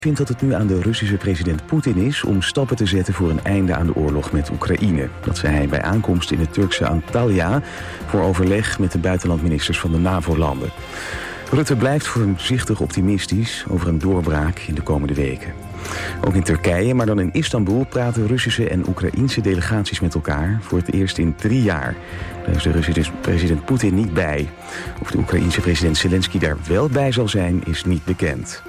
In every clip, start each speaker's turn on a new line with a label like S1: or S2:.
S1: vindt dat het nu aan de Russische president Poetin is om stappen te zetten voor een einde aan de oorlog met Oekraïne. Dat zei hij bij aankomst in het Turkse Antalya voor overleg met de buitenlandministers van de NAVO-landen. Rutte blijft voorzichtig optimistisch over een doorbraak in de komende weken. Ook in Turkije, maar dan in Istanbul, praten Russische en Oekraïense delegaties met elkaar voor het eerst in 3 jaar. Daar is de Russische president Poetin niet bij. Of de Oekraïense president Zelensky daar wel bij zal zijn, is niet bekend.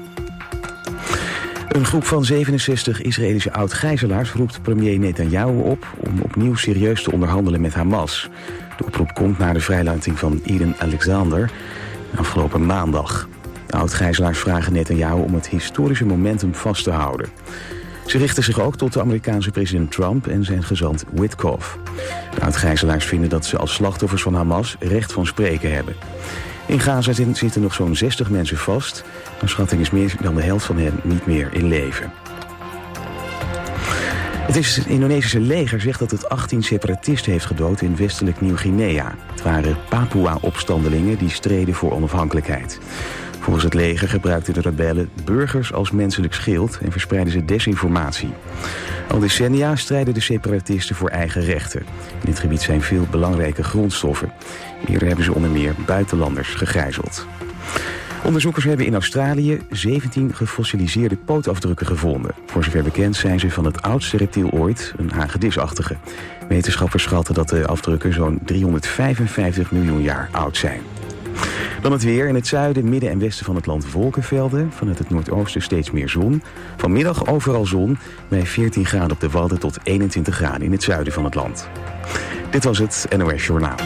S1: Een groep van 67 Israëlische oud-gijzelaars roept premier Netanyahu op om opnieuw serieus te onderhandelen met Hamas. De oproep komt na de vrijlating van Eden Alexander afgelopen maandag. De oud-gijzelaars vragen Netanyahu om het historische momentum vast te houden. Ze richten zich ook tot de Amerikaanse president Trump en zijn gezant Witkoff. De oud-gijzelaars vinden dat ze als slachtoffers van Hamas recht van spreken hebben. In Gaza zitten nog zo'n 60 mensen vast. Naar schatting is meer dan de helft van hen niet meer in leven. Het Indonesische leger zegt dat het 18 separatisten heeft gedood in westelijk Nieuw-Guinea. Het waren Papua-opstandelingen die streden voor onafhankelijkheid. Volgens het leger gebruikten de rebellen burgers als menselijk schild en verspreidden ze desinformatie. Al decennia strijden de separatisten voor eigen rechten. In dit gebied zijn veel belangrijke grondstoffen. Eerder hebben ze onder meer buitenlanders gegijzeld. Onderzoekers hebben in Australië 17 gefossiliseerde pootafdrukken gevonden. Voor zover bekend zijn ze van het oudste reptiel ooit, een hagedisachtige. Wetenschappers schatten dat de afdrukken zo'n 355 miljoen jaar oud zijn. Dan het weer. In het zuiden, midden en westen van het land wolkenvelden. Vanuit het noordoosten steeds meer zon. Vanmiddag overal zon bij 14 graden op de Wadden tot 21 graden in het zuiden van het land. Dit was het NOS Journaal.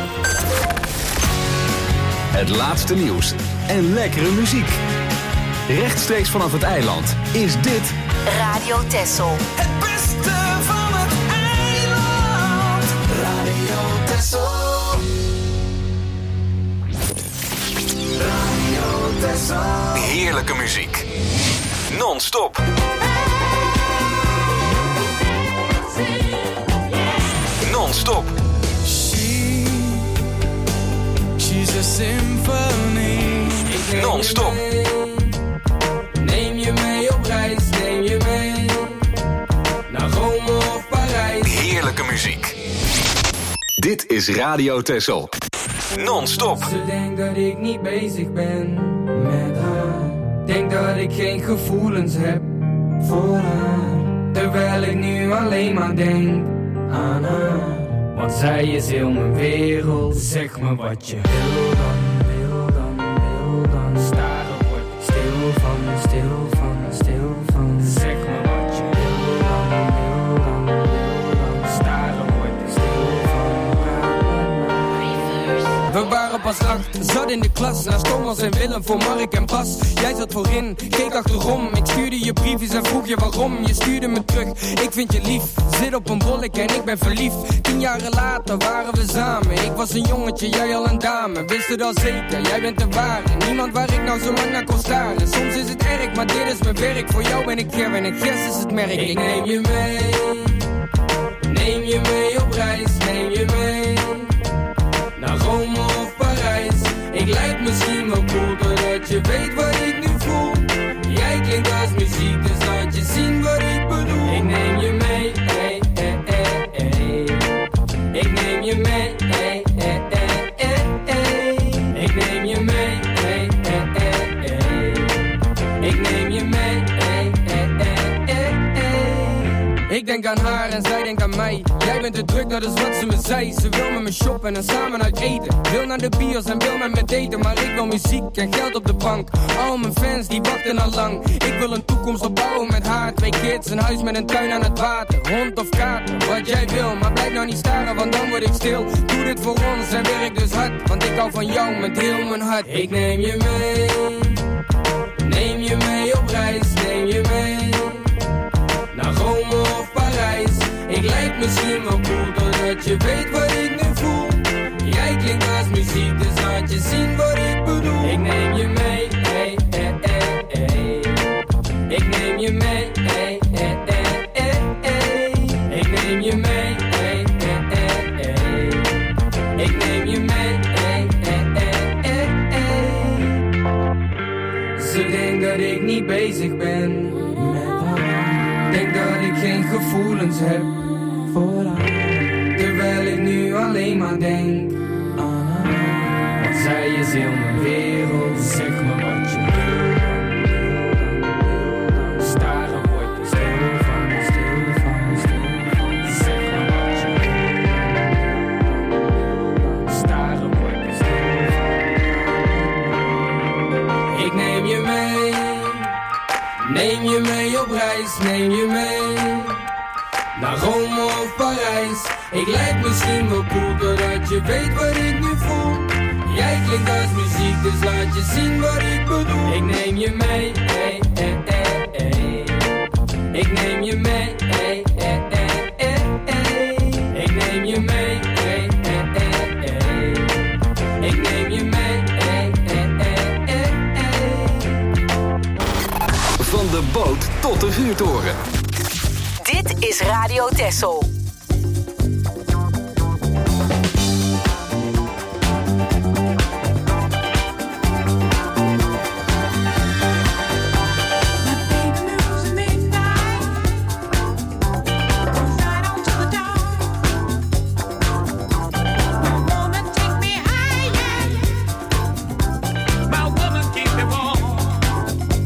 S2: Het laatste nieuws en lekkere muziek. Rechtstreeks vanaf het eiland is dit
S3: Radio Texel.
S4: Het beste van het eiland. Radio Texel. Radio Texel.
S2: heerlijke muziek. Non-stop. Non-stop.
S4: She's a symphony.
S2: Non-stop.
S4: Neem je mee op reis, neem je mee naar Rome of Parijs.
S2: Heerlijke muziek. Dit is Radio Texel. Non-stop.
S4: Ze denkt dat ik niet bezig ben met haar. Denk dat ik geen gevoelens heb voor haar. Terwijl ik nu alleen maar denk aan haar. Want zij is heel mijn wereld. Zeg me wat je wil dan, wil dan, wil dan. Staren wordt stil van, stil van, stil van. Zeg me wat je wil dan, wil dan, wil dan. Staren wordt stil van, praat met mij. We waren pas 8, zat in de klas. Naast Thomas en Willem voor Mark en Bas. Jij zat voorin, keek achterom. Ik stuurde je briefjes en vroeg je waarom. Je stuurde me terug, ik vind je lief. Zit op een bolletje en ik ben verliefd. 10 jaren later waren we samen. Ik was een jongetje, jij al een dame. Wist het al zeker, jij bent de ware. Niemand waar ik nou zo lang naar kon staren. Soms is het erg, maar dit is mijn werk. Voor jou ben ik Kevin en Gers is het merk. Ik neem je mee. Neem je mee op reis, neem je mee naar Rome of Parijs. Ik lijk misschien wel cool, doordat je weet wat ik nu voel. Jij klinkt als muziek, dus laat je zien wat ik bedoel. Ik neem je mee, hey, hey, hey, hey. Ik neem je mee, hey, hey, hey, hey, hey. Ik neem je mee, hey, hey, hey, hey. Ik neem je mee, hey, hey, hey, hey, hey. Ik denk aan haar en zij denkt aan mij. Jij bent te druk, dat is wat ze me zei. Ze wil met me shoppen en samen uit eten. Wil naar de bios en wil met me daten. Maar ik wil muziek en geld op de bank. Al mijn fans die wachten al lang. Ik wil een toekomst opbouwen met haar. 2 kids, een huis met een tuin aan het water. Hond of kater, wat jij wil. Maar blijf nou niet staren, want dan word ik stil. Doe dit voor ons en werk dus hard. Want ik hou van jou met heel mijn hart. Ik neem je mee. Neem je mee op reis, neem je mee naar Rome of Parijs. Ik lijk misschien wel cool, doordat je weet wat ik nu voel. Jij klinkt als muziek, dus laat je zien wat ik bedoel. Ik neem je mee, hey, hey, hey, hey. Ik neem je mee, hey, hey, hey, hey, hey. Ik neem je mee, hey, hey, hey, hey. Ik neem je mee, hey, hey, hey, hey, hey. Ze denkt dat ik niet bezig ben geen gevoelens heb voor haar. Terwijl ik nu alleen maar denk aan haar. Want zij is heel mijn wereld, zeg me wat je wil. Staren word je stil van, stil van, stil van. Zeg me wat je wil. Staren word je stil van. Ik neem je mee. Neem je mee op reis, neem je mee naar Rome of Parijs. Ik lijk misschien wel cool, doordat je weet wat ik nu voel. Jij klinkt als muziek, dus laat je zien wat ik bedoel. Ik neem je mee, hey, hey, hey, hey. Ik neem je mee, hey, hey, hey, hey, hey. Ik neem je mee, hey, hey, hey, hey. Ik neem je mee, hey, hey, hey, hey, hey.
S2: Van de boot tot de vuurtoren.
S3: Dit is Radio Texel.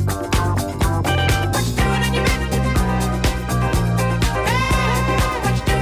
S5: What you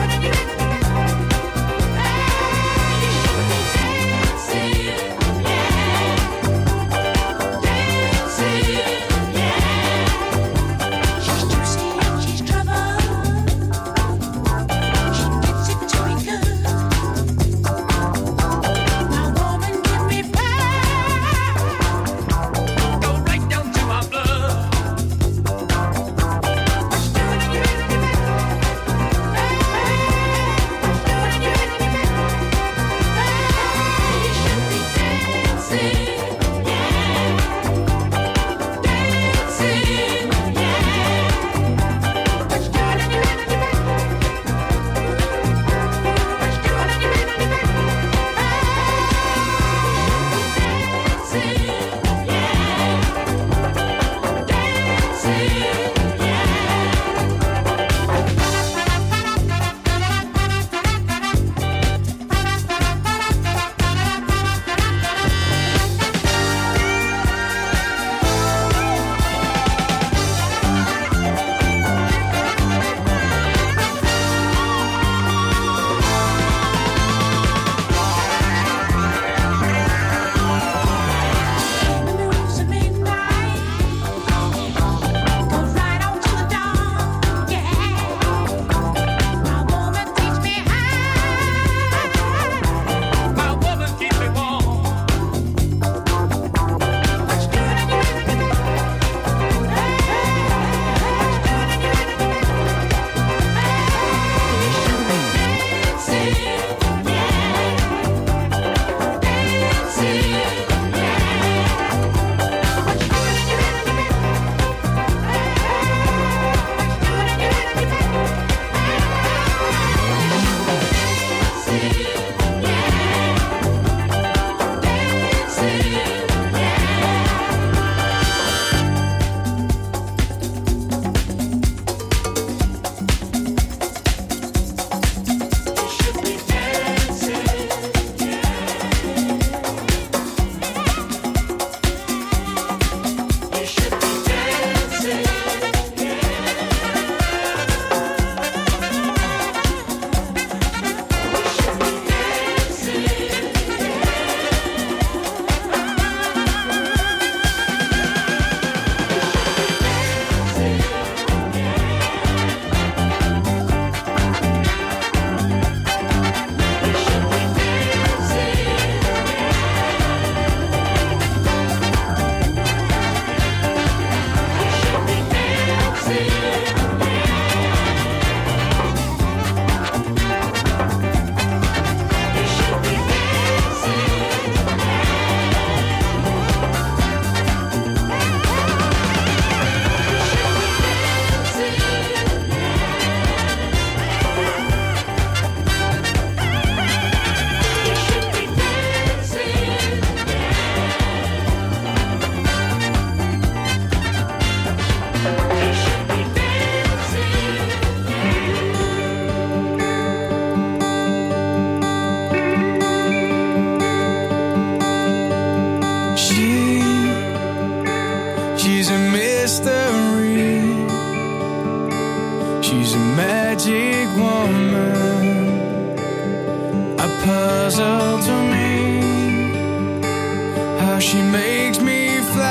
S5: magic woman, a puzzle to me, how she makes me fly.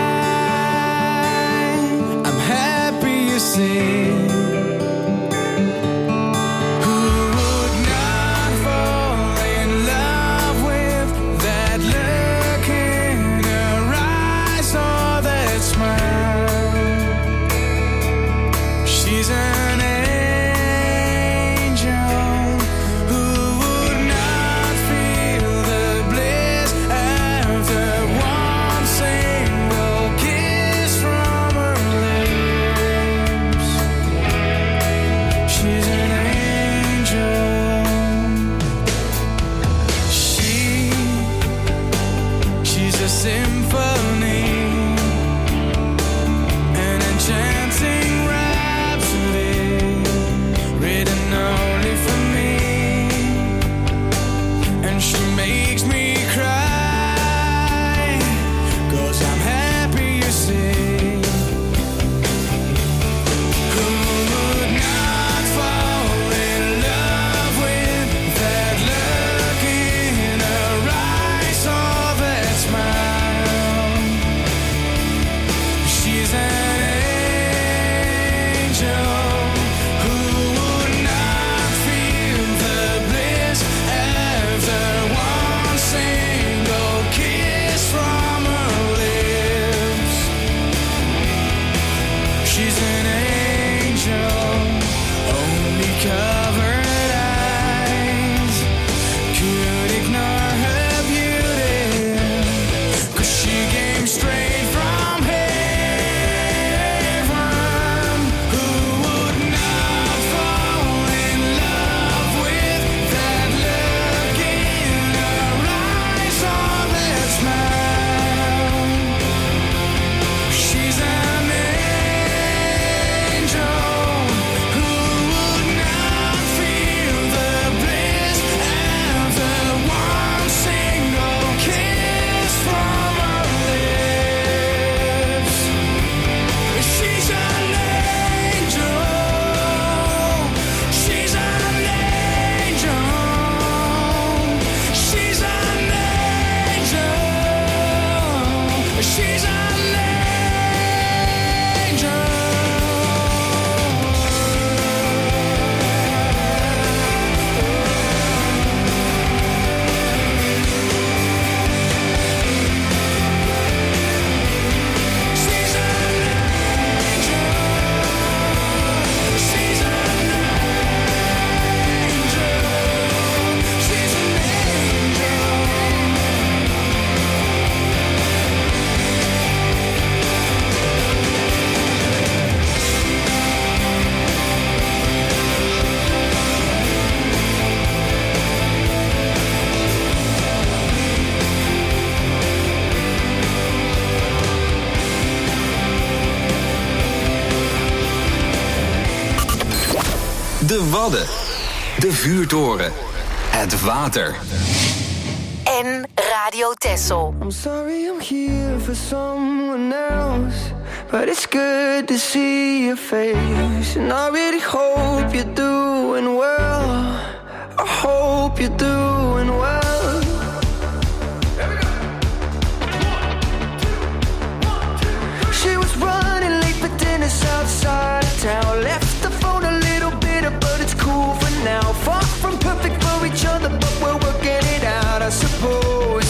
S5: I'm happy you see.
S2: De Wadden, de vuurtoren, het water.
S3: En Radio Texel.
S6: I'm sorry I'm here for someone else, but it's good to see your face. And I really hope you're doing well. I hope you're doing well. She was running late for dinner outside of town. Left the phone a little bitter, but it's cool for now. Far from perfect for each other, but we're working it out, I suppose.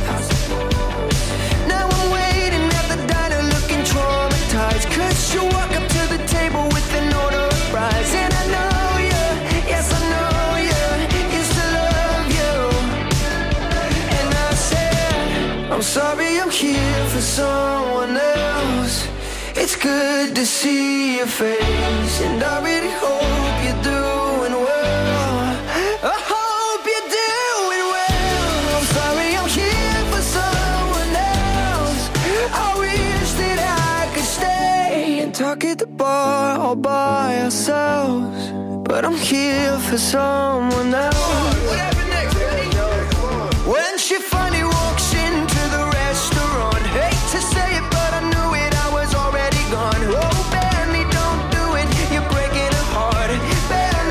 S6: Now I'm waiting at the diner looking traumatized, 'cause you walk up to the table with an order of fries. And I know you, yes I know you, used to love you. And I said, I'm sorry I'm here for someone else. It's good to see your face, and I really hope you're doing well. I hope you're doing well. I'm sorry I'm here for someone else. I wish that I could stay and talk at the bar all by ourselves, but I'm here for someone else. What happened next? When she finally walks into the restaurant, hate to say it, but I knew it, I was already gone. Oh, Benny, don't do it, you're breaking her heart. Benny,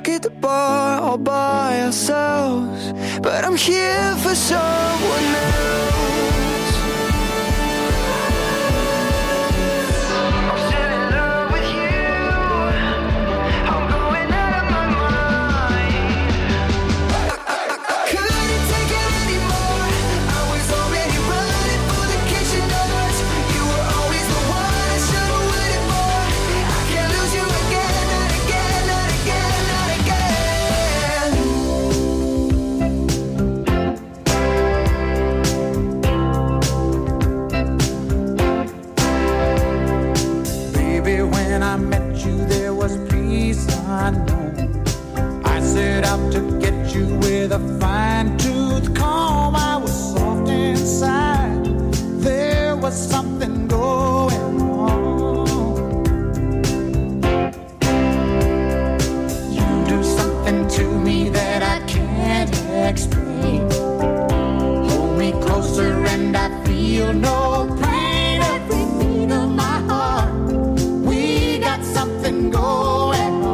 S6: back at the bar all by ourselves, but I'm here for someone else.
S5: I set out to get you with a fine-tooth comb. I was soft inside. There was something going on. You do something to me that I can't explain. Hold me closer and I feel no pain. Every beat of my heart, we got something going.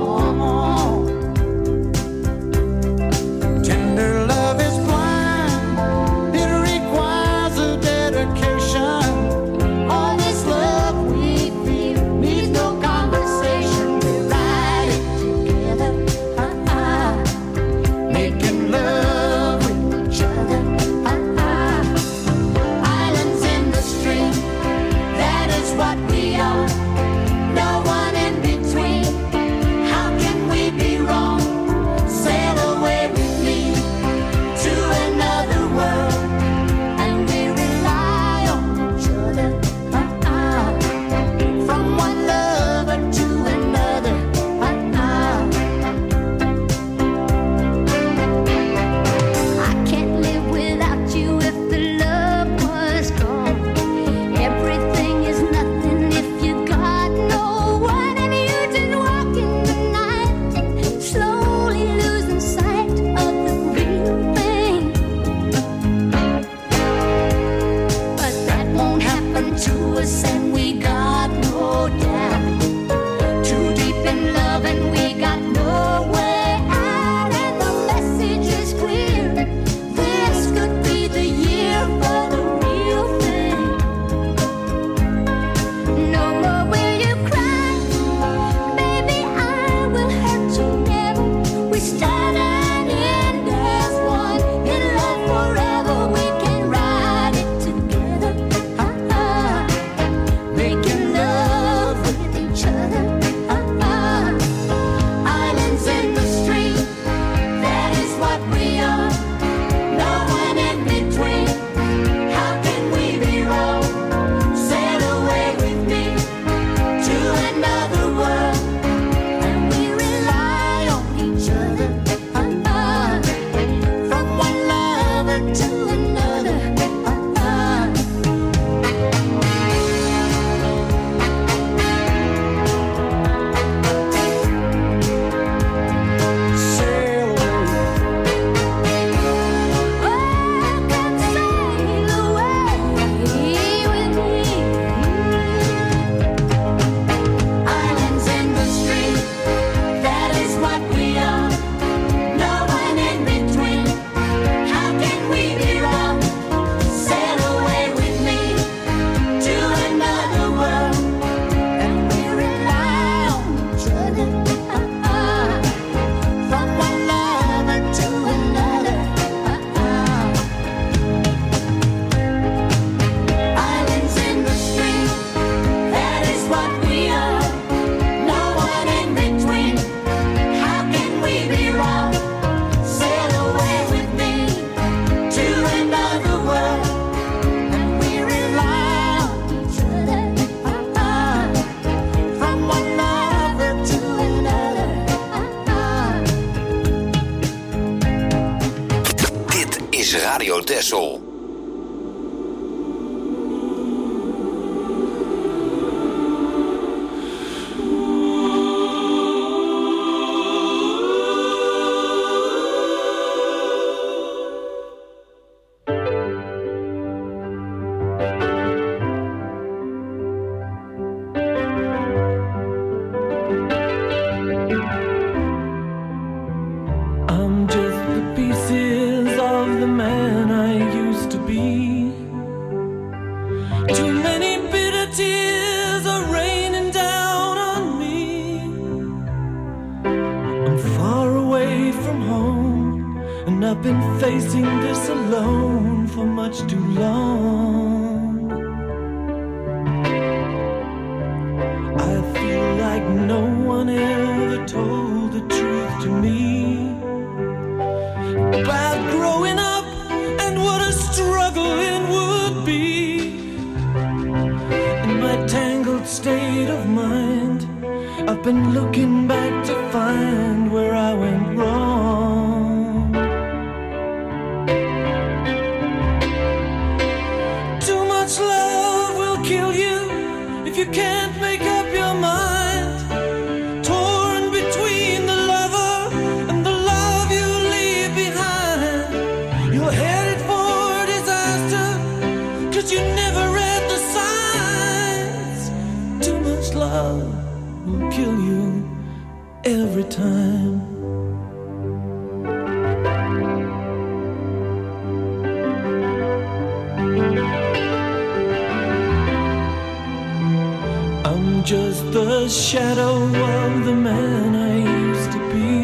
S2: Radio Texel.
S7: I've been facing this alone for much too long. I feel like no one ever told the truth to me about growing up and what a struggle it would be. In my tangled state of mind, I've been looking back to find where I went wrong. Too much love will kill you if you can't make up your mind. Torn between the lover and the love you leave behind. You're headed for disaster, 'cause you never read the signs. Too much love will kill you every time. I'm just the shadow of the man I used to be,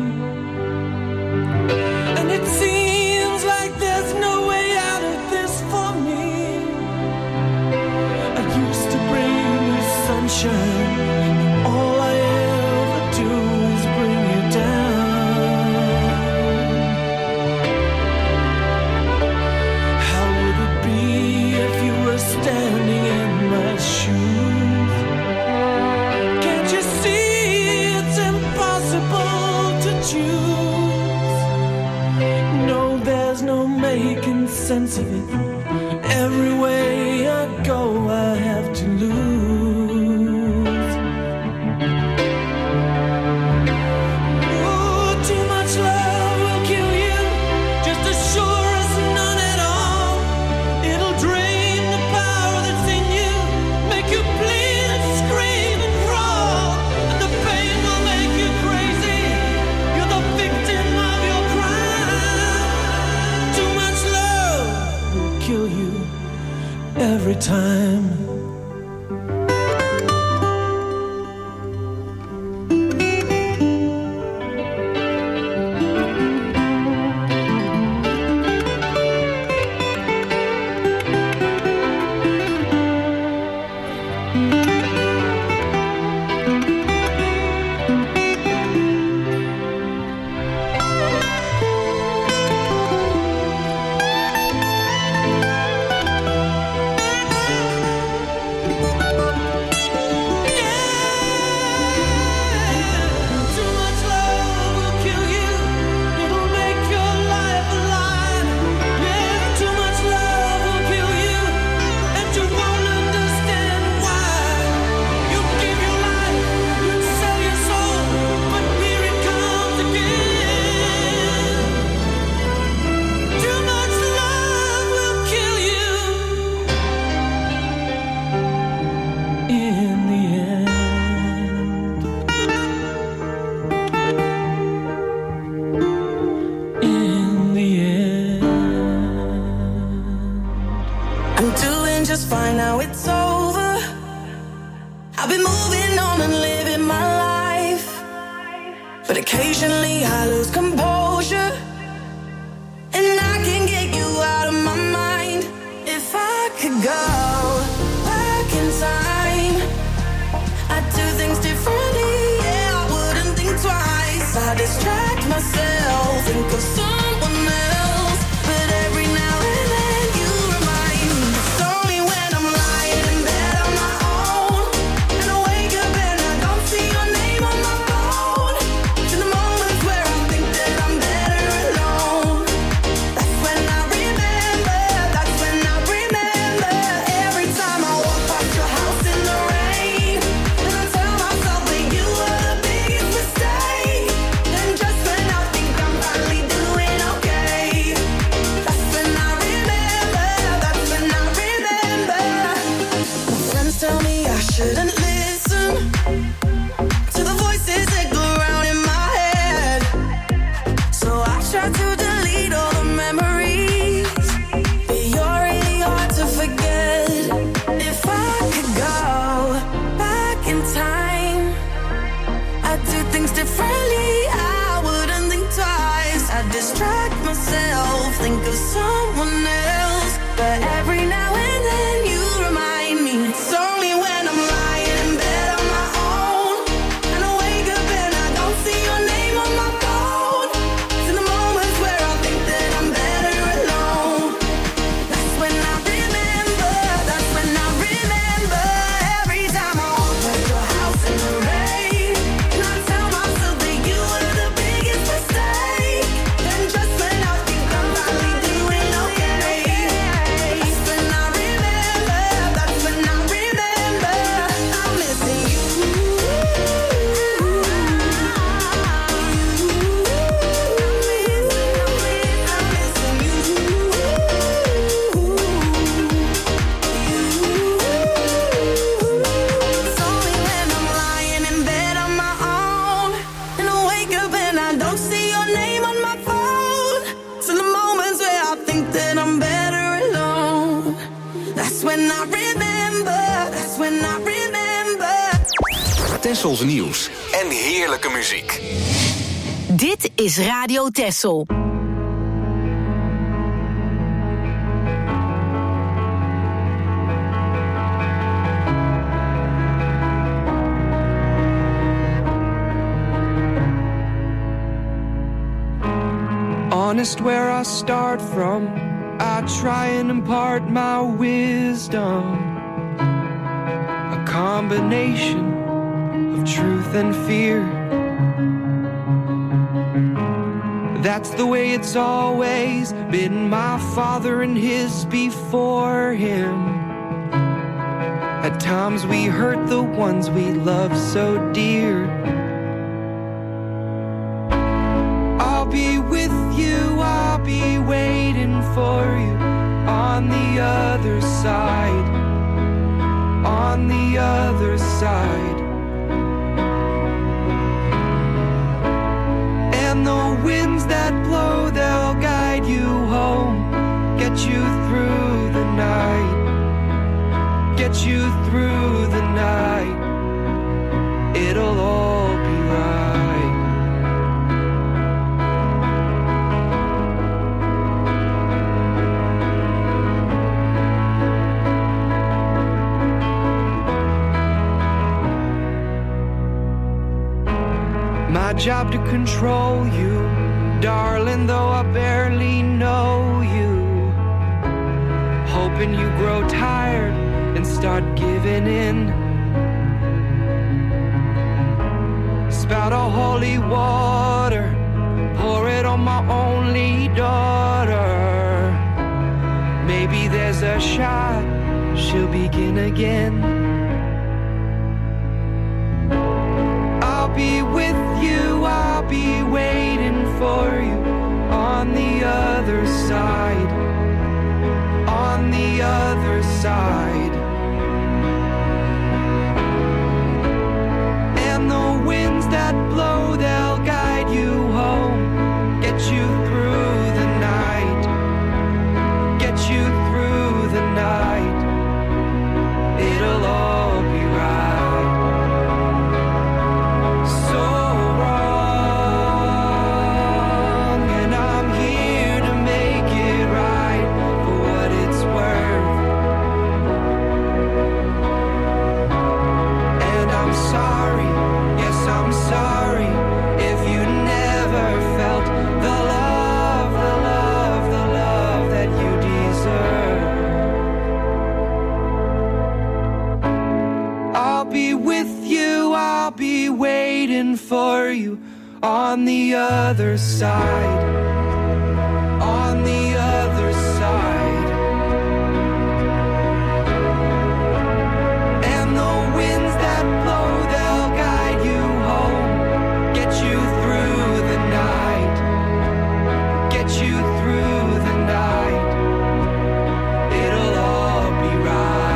S7: and it seems like there's no way out of this for me. I used to bring you sunshine, all I ever do is bring you down. How would it be if you were standing in my shoes? Can't you see it's impossible to choose? No, there's no making sense of it. Every way I go, I have to lose. Oh, too much love will kill you, just as sure as none at all. It'll drain the power that's in you, make you bleed and scream and crawl, and the pain will make you crazy. You're the victim of your crime. Too much love will kill you every time. Too much love will kill you, it'll make your life a lie. Yeah, too much love will kill you, and you won't understand why. You give your life, you sell your soul, but here it comes again. Too much love will kill you in the end. In the end.
S6: I'm doing just fine now, it's over. I've been moving on and living my life, but occasionally I lose composure, and I can get you out of my mind. If I could go back in time, I'd do things differently. Yeah, I wouldn't think twice. I distract myself, think of someone else, but every now and then you remind me. It's only when I'm lying in bed on my own, and I wake up and I don't see your name on my phone. To the moments where I think that I'm better alone. That's when I remember. That's when I remember. Every time I walk past your house in the rain, and I tell myself that you were the biggest mistake. And just when I think I'm finally doing That's when I remember. That's when I remember.
S2: Tessels nieuws en heerlijke muziek.
S3: Dit is Radio Tessel.
S4: Honest where I start from, I try and impart my wisdom. A combination of truth and fear. That's the way it's always been, my father and his before him. At times we hurt the ones we love so dear. I'll be with you, I'll be waiting for you on the other side, on the other side. And the winds that blow, they'll guide you home, get you through the night, get you through the night. It'll all be right. My job to control you, darling, though I barely know you. Hoping you grow tired and start giving in. Spout a holy water, pour it on my only daughter. Maybe there's a shot, she'll begin again. I'll be with you, I'll be waiting for you on the other side, on the other side. And the winds that blow, they'll guide you home, get you through the night, get you through the night. It'll all be right. For you on the other side, on the other side. And the winds that blow, they'll guide you home, get you through the night, get you through the night. It'll all be right.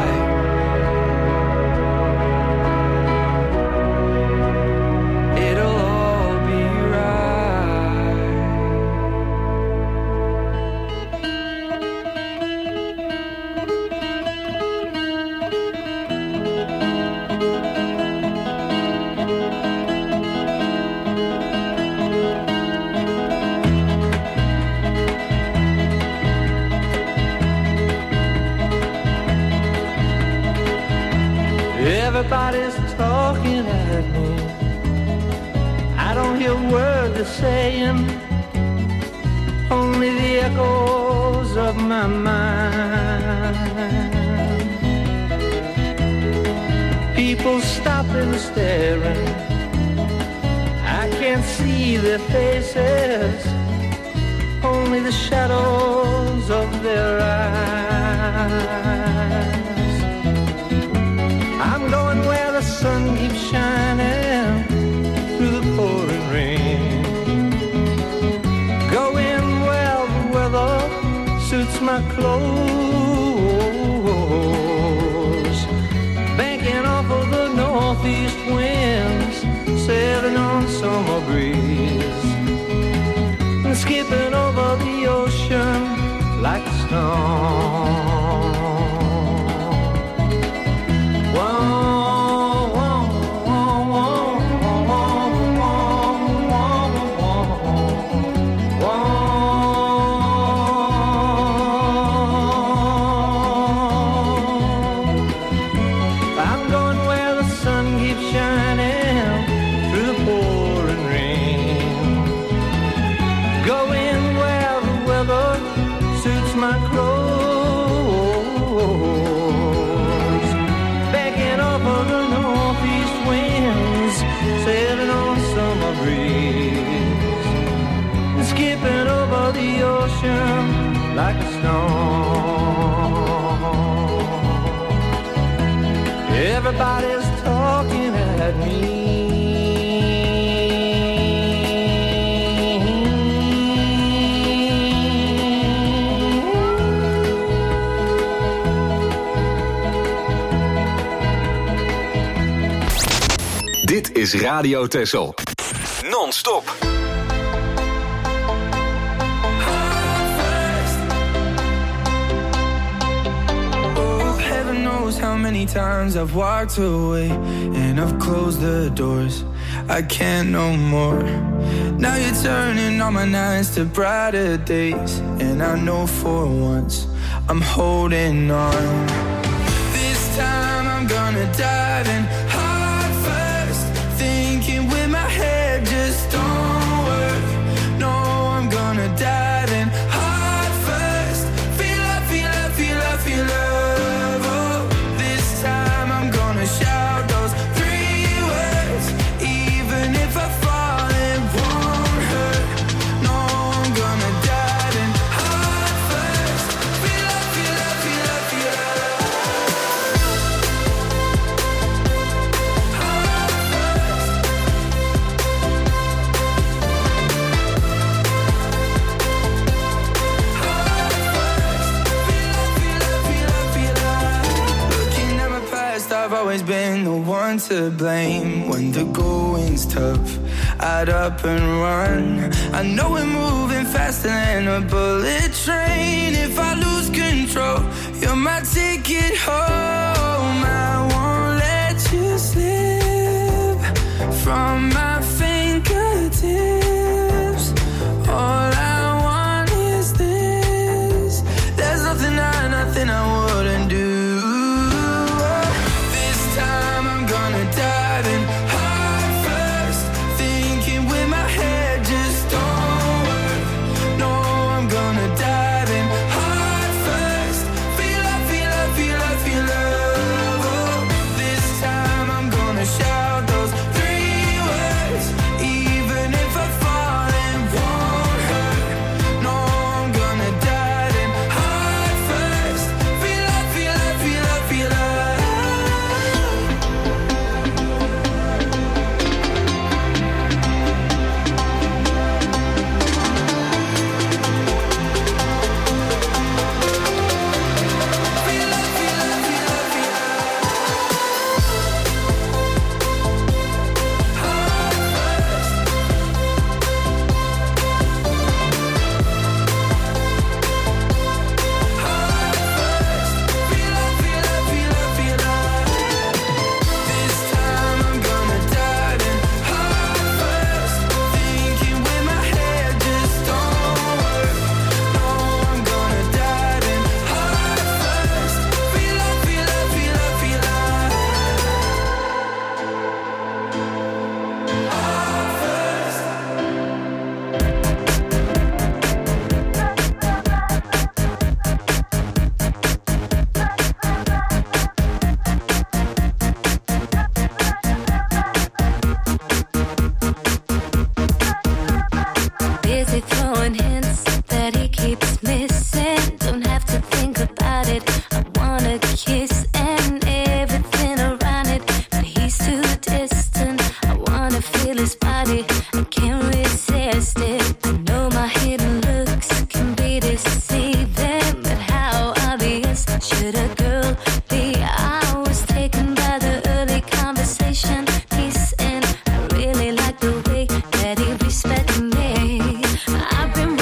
S8: Everybody's talking at me. I don't hear a word they're saying, only the echoes of my mind. People stopping and staring, I can't see their faces, only the shadows of their eyes. I'm going where the sun keeps shining through the pouring rain, going where the weather suits my clothes, banking off of the northeast winds, sailing on summer breeze, and skipping over the ocean like a stone. everybody's talking at me.
S2: Dit is Radio Texel. Non-stop.
S4: How many times I've walked away and I've closed the doors. I can't no more. Now you're turning all my nights to brighter days, and I know for once I'm holding on. This time I'm gonna dive in heart first, thinking with my head just don't work. No, I'm gonna dive in heart first. Feel love, feel love, feel love, feel love. Shout those 3 words, even if I fall, it won't hurt. No, I'm gonna dive in heart first. Feel love, feel love, feel love, feel love. Heart first. Heart first. Feel love, feel love, feel love, feel love. Looking at my past, I've always been the one to blame. When the going's tough, I'd up and run. I know we're moving faster than a bullet train. If I lose control, you're my ticket home. I won't let you slip from my fingertips. All I want is this. There's nothing I wouldn't do. Dive in heart first, thinking with my head just don't work. No, I'm gonna dive in heart first. Feel love, feel love, feel love, feel love. Oh, this time I'm gonna shout those 3 words, even if I fall, it won't hurt. No, I'm gonna dive in heart first. Feel love, feel love, feel love, feel love.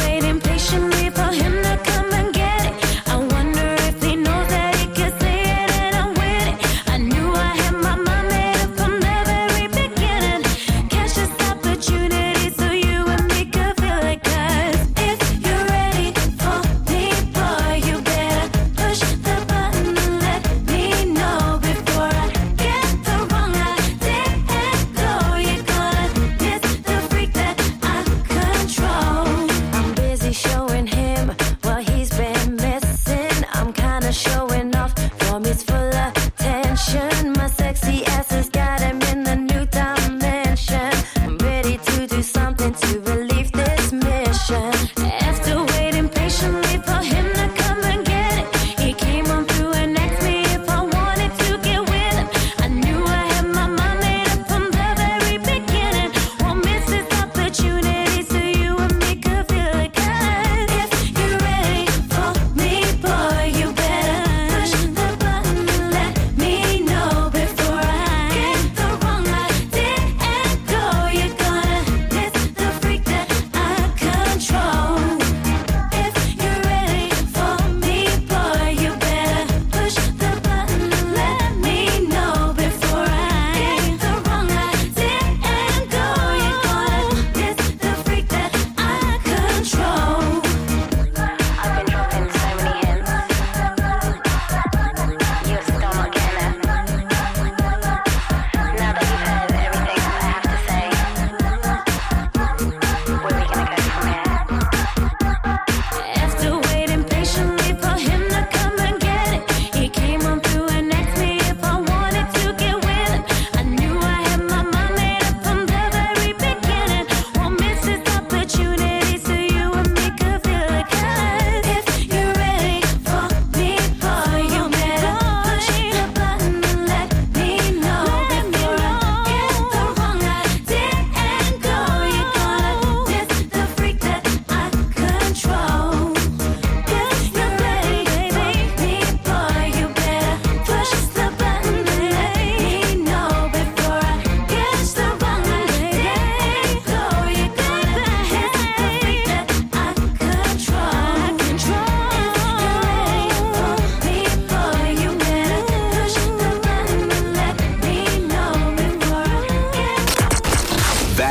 S9: Patiently for him to come and get it. I wonder if he knows that he can say it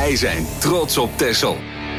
S2: Wij zijn trots op Texel.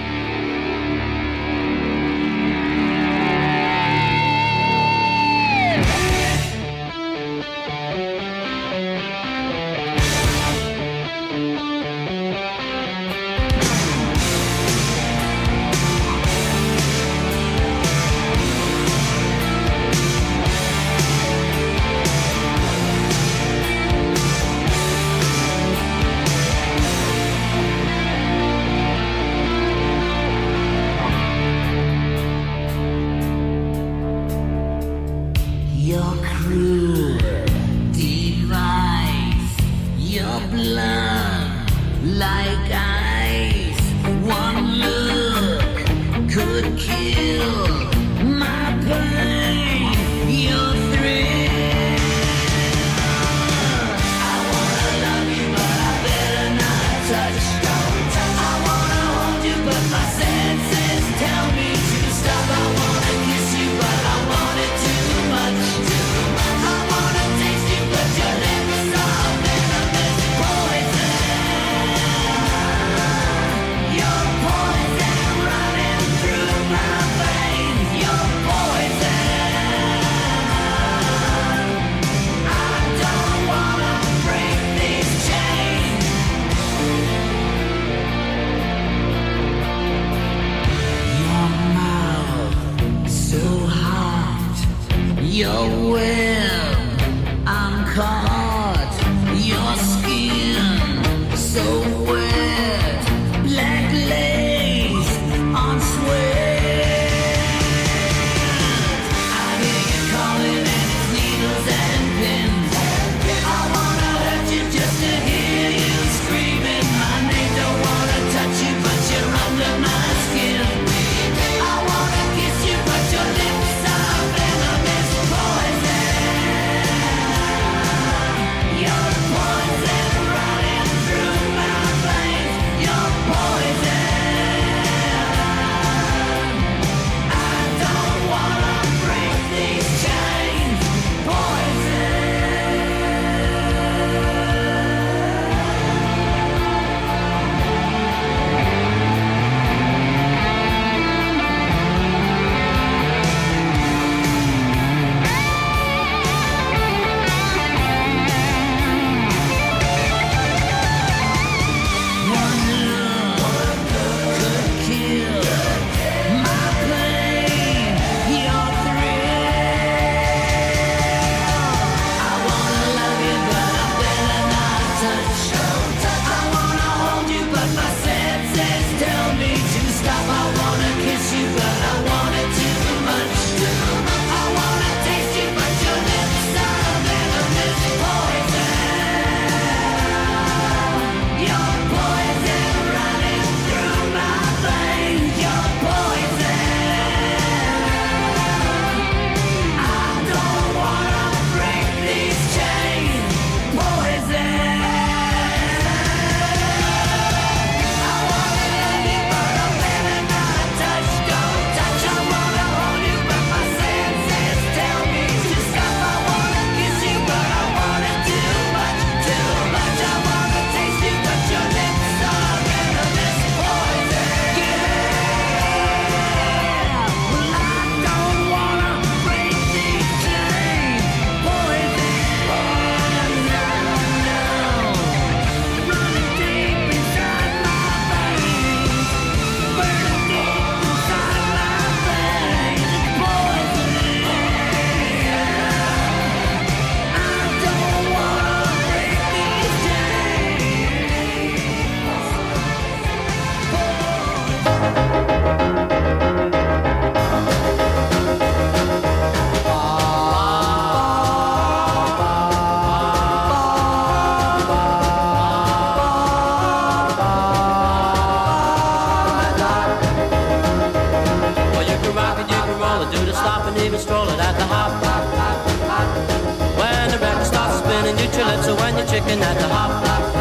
S9: chicken at the hop.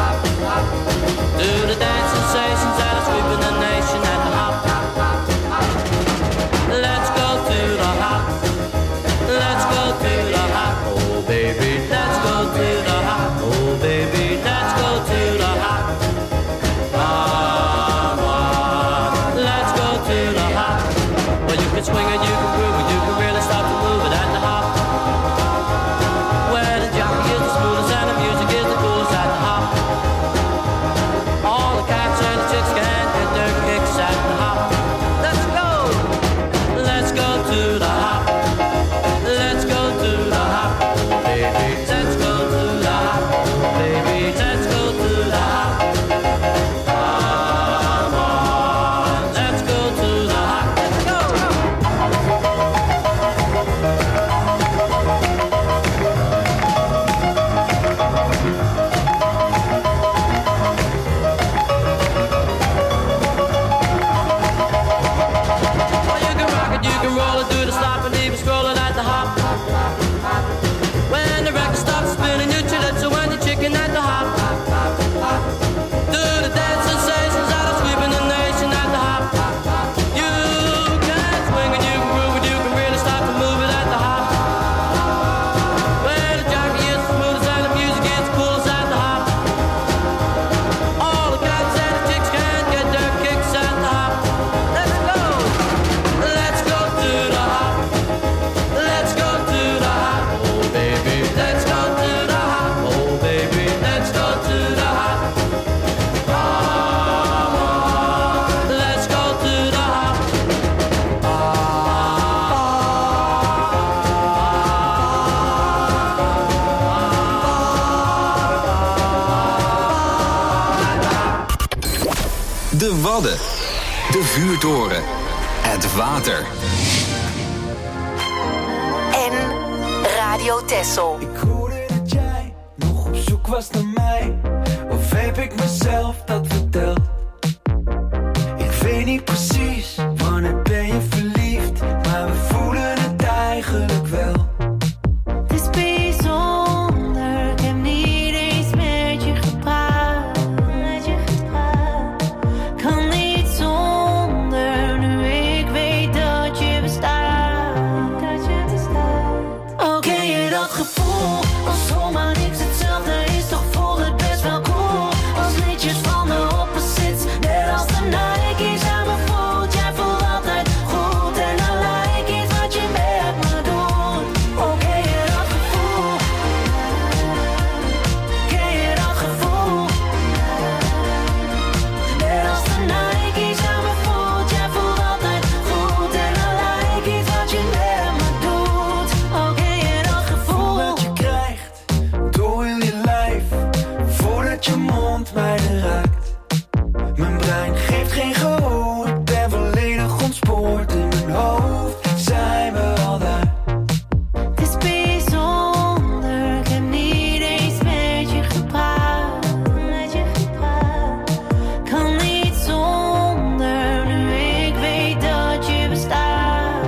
S9: Do the dance sensations that are sweeping the nation at the hop. Let's go to the hop. Let's go to the hop. Oh baby, let's go to the hop. Oh baby, let's go to the hop.
S2: De Wadden. De Vuurtoren. Het water.
S3: En Radio Texel.
S10: Ik hoorde dat jij nog op zoek was naar mij. Of heb ik mezelf dat verteld? Ik weet niet precies wanneer ben je verliefd, maar we voelen het eigenlijk wel.
S11: Het is bijzonder, ik heb niet eens met je gepraat. Kan niet zonder, nu ik weet dat je bestaat. Oh, ken je dat gevoel, als zomaar niks hetzelfde is, toch voelt het best wel cool. Als liedjes van de opposites, net als de Nike's aan me voelt. Jij voelt altijd goed en dan lijkt iets wat je met me doet. Oh, ken je dat gevoel? Ken je dat gevoel? Net als de Nike's aan me voelt. Jij voelt altijd goed en dan lijkt iets wat je met me doet. Oh, ken je dat gevoel?
S10: Dat je krijgt door in je lijf, voordat je mond mij raakt. Mijn brein geeft geen gehoor, ik ben volledig ontspoord. In mijn hoofd zijn we al daar.
S11: Het is bijzonder, ik heb niet eens met je gepraat. Kan niet zonder, nu ik weet dat je bestaat.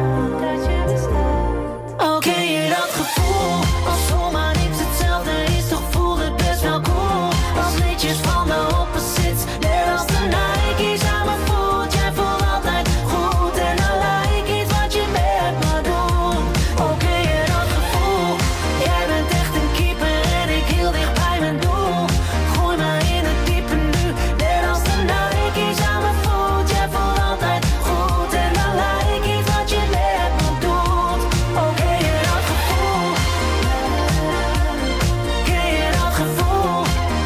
S11: Oh, ken je dat gevoel? Als zomaar niks hetzelfde is, toch voelt het best wel cool. Als liedjes van de opposites, net als de Nike's aan me voelt. Jij voelt altijd goed en dan lijkt iets wat je met me doet. Oh, ken je dat gevoel? Jij bent echt een keeper en ik heel dicht bij mijn doel. Gooi me in het diepe nu, net als de Nike's aan me voelt. Jij voelt altijd goed en dan lijkt iets wat je met me doet. Oh, ken je dat gevoel? Ken je dat gevoel?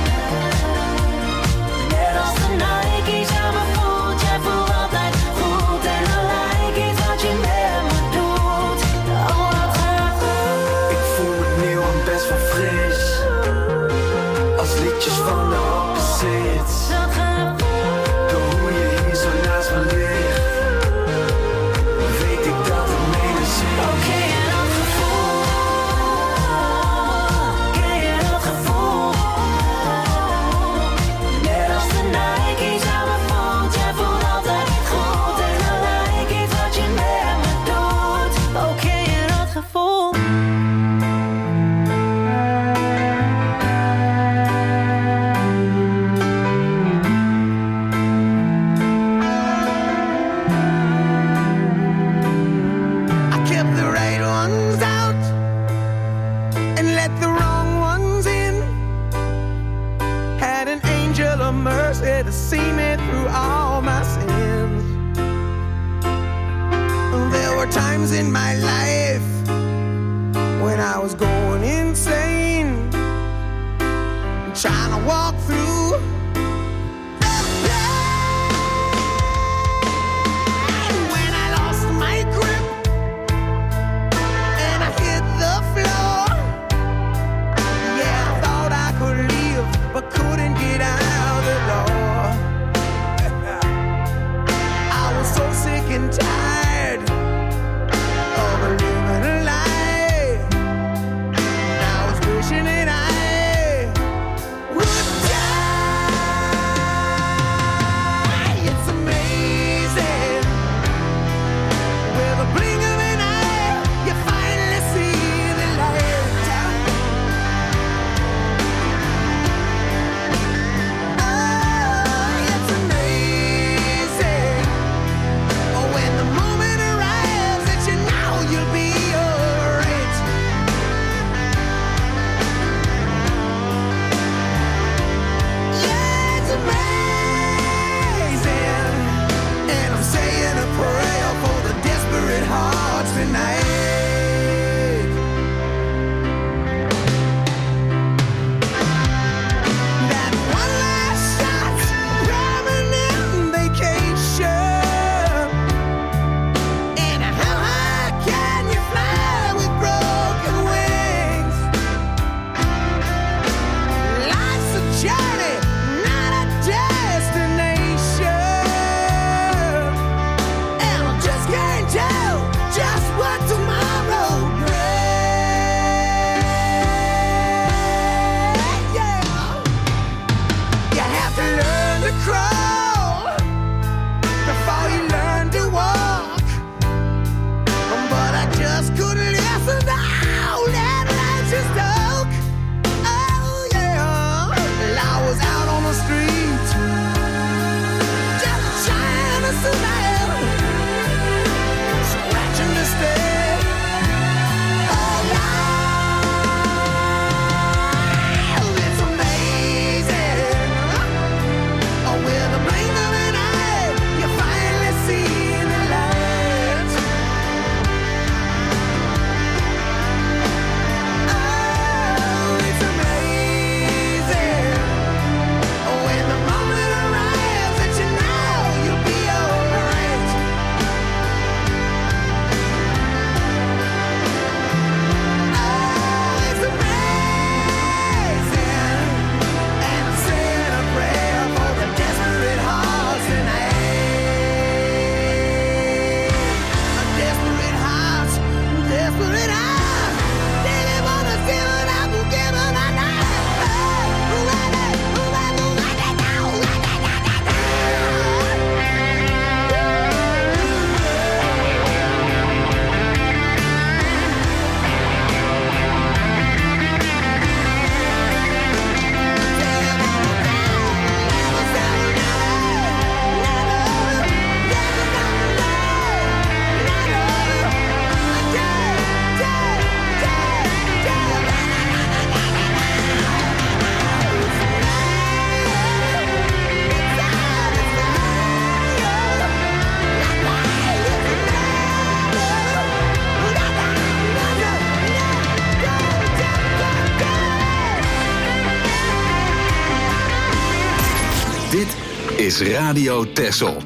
S11: Net als de Nike's aan me voelt. Jij voelt altijd goed en dan lijkt iets wat je met me doet. Oh, wat gaat
S10: Ik voel me nieuw en best wel fris, als liedjes van de opposites. Door hoe je hier zo naast me ligt, weet ik dat het menens is.
S11: Oh, ken je dat gevoel? Ken je dat gevoel? Net als de Nike's aan me voelt. Jij voelt altijd goed en dan lijkt iets wat je met me doet. Oh, ken je dat gevoel?
S6: I kept the right ones out and let the wrong ones in. Had an angel of mercy to see me through all my sins. There were times in my life when I was going insane, trying to walk through the pain. When I lost my grip and I hit the floor, yeah, I thought I could leave, but couldn't get out the door. I was so sick and tired of
S2: is Radio Texel.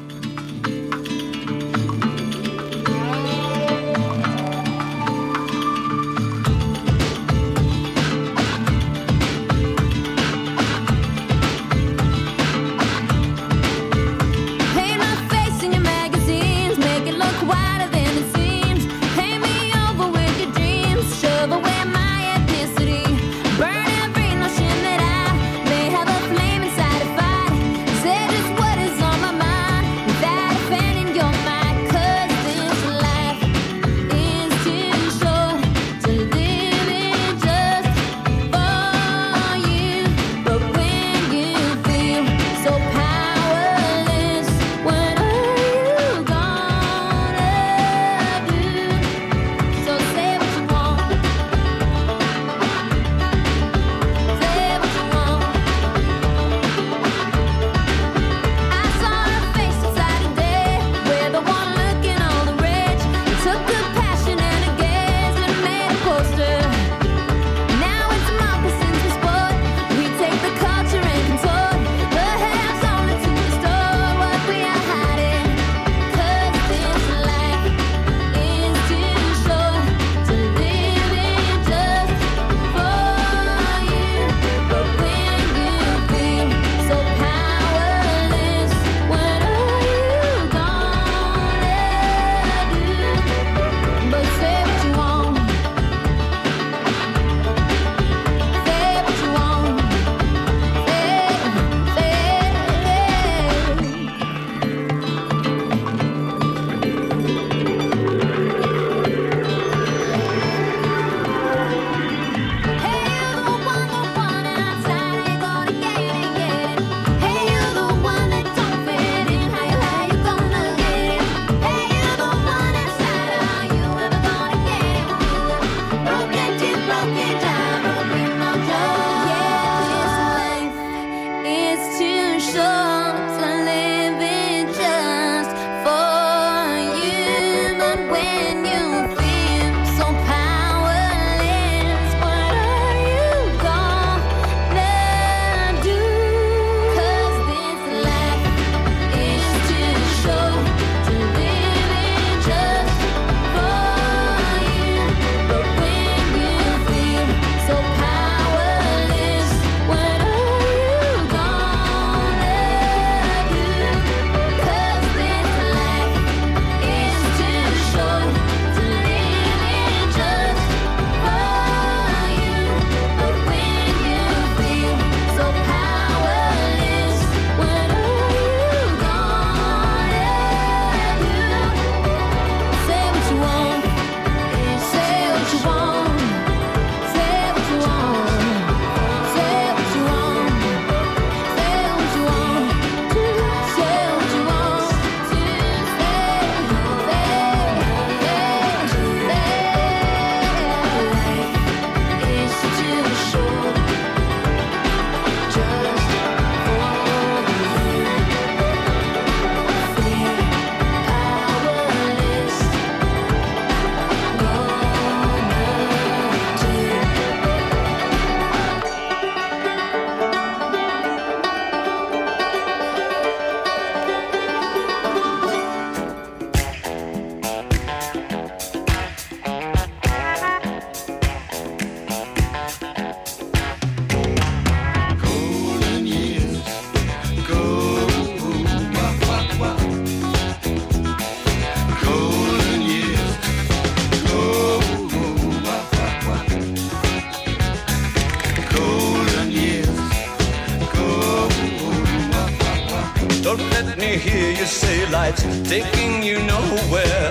S12: me hear you say life's taking you nowhere.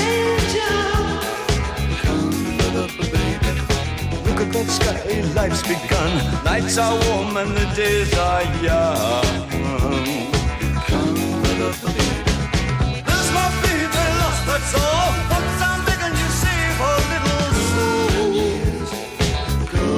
S12: Angel, come up, baby. Look at that sky, life's begun. Nights are warm and the days are young. Come up, baby. This might be the lost, that's all. Once I'm begging you, save a little soul. Years go.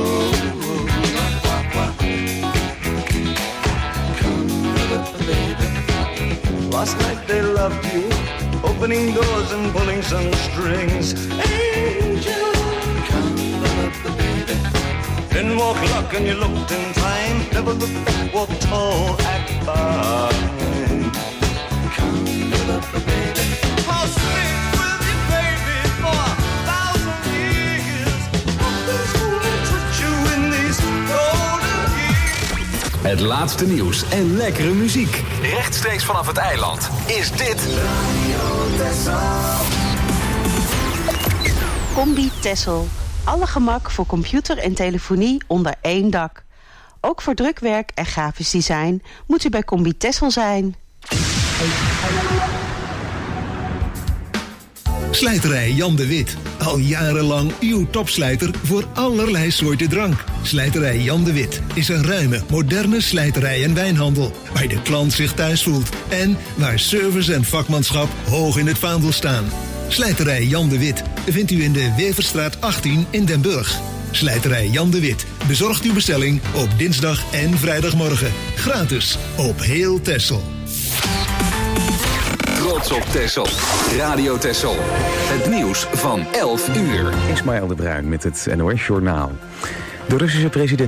S12: Come up, baby. Last night they loved you, opening doors and pulling some strings. Angel, come up, baby. Then walk luck and you looked in time. Never looked back, walk tall, act fine. I'll stick with you, baby, for 1,000 years. Nothing's gonna touch you in these golden years.
S2: Het laatste nieuws en lekkere muziek. Rechtstreeks vanaf het eiland is dit
S13: Combi Tessel. Alle gemak voor computer en telefonie onder één dak. Ook voor drukwerk en grafisch design moet u bij Combi Tessel zijn.
S14: Slijterij Jan de Wit. Al jarenlang uw topslijter voor allerlei soorten drank. Slijterij Jan de Wit is een ruime, moderne slijterij en wijnhandel. Waar de klant zich thuis voelt. En waar service en vakmanschap hoog in het vaandel staan. Slijterij Jan de Wit vindt u in de Weverstraat 18 in Den Burg. Slijterij Jan de Wit bezorgt uw bestelling op dinsdag en vrijdagmorgen. Gratis op heel Texel.
S2: Trots op Texel. Radio Texel. Het nieuws van 11 uur.
S1: Ismaël de Bruin met het NOS Journaal. De Russische president